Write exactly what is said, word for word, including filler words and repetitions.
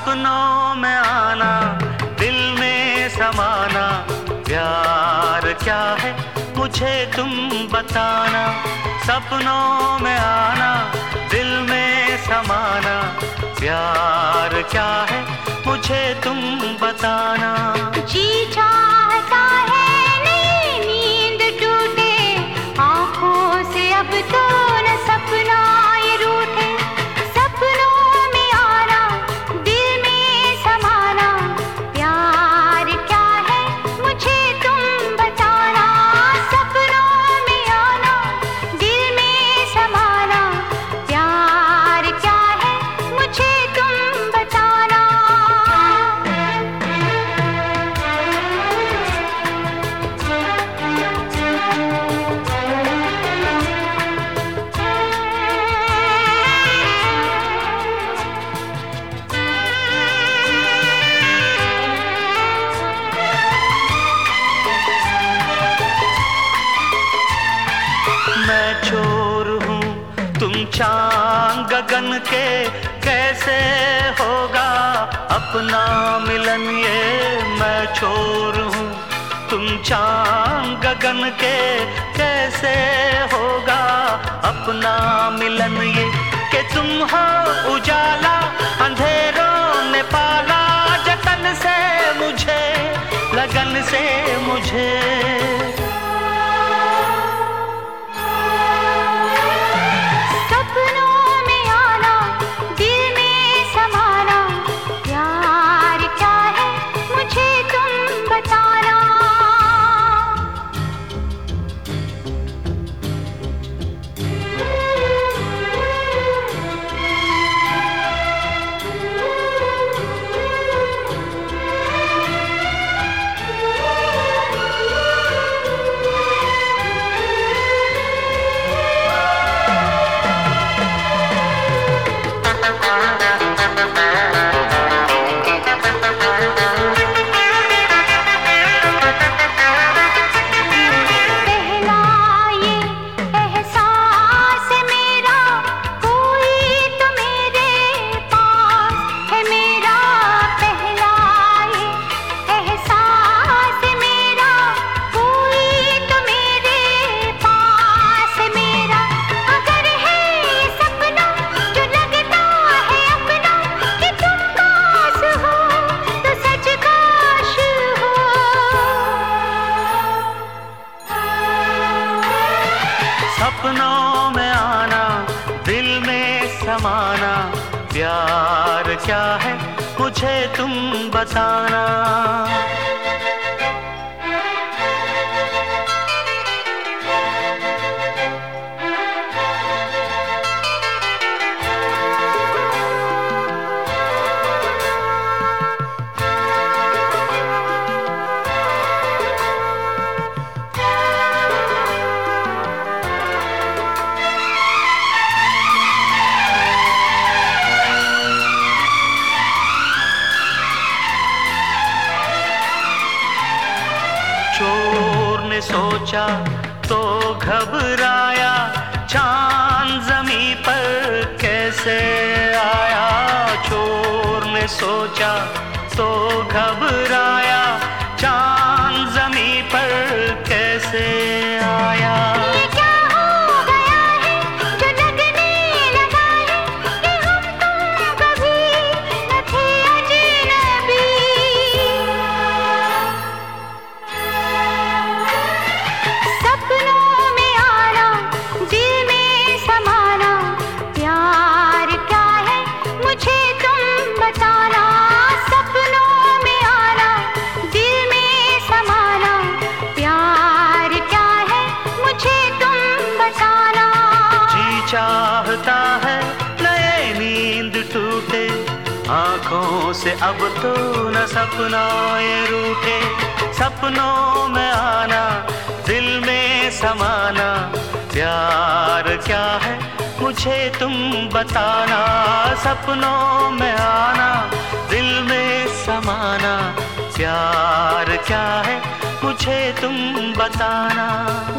सपनों में आना, दिल में समाना, प्यार क्या है मुझे तुम बताना। सपनों में आना, दिल में समाना, प्यार क्या है मुझे तुम बताना। जी चाहता है नई नींद टूटे, आँखों से अब तो न सपना ये रूठे। सपनों में आना, दिल में समाना, प्यार क्या है मुझे तुम बताना। सपनों में आना, दिल में समाना, प्यार क्या है मुझे तुम बताना। मैं चोर हूँ तुम चांद गगन के, कैसे होगा अपना मिलन ये। मैं चोर हूँ तुम चांद गगन के, कैसे होगा अपना मिलन ये। कि तुम हो उजाला अंधेरों ने पाला, जतन से मुझे लगन से मुझे। सपनों में आना, दिल में समाना, प्यार क्या है मुझे तुम बताना। चोर ने सोचा तो घबराया, चांद ज़मीं पर कैसे आया। चोर ने सोचा तो घबराया, चांद ज़मीं पर कैसे आया। चाहता है नए नींद टूटे, आँखों से अब तो न सपना ये रूठे। सपनों में आना, दिल में समाना, प्यार क्या है मुझे तुम बताना। सपनों में आना, दिल में समाना, प्यार क्या है मुझे तुम बताना।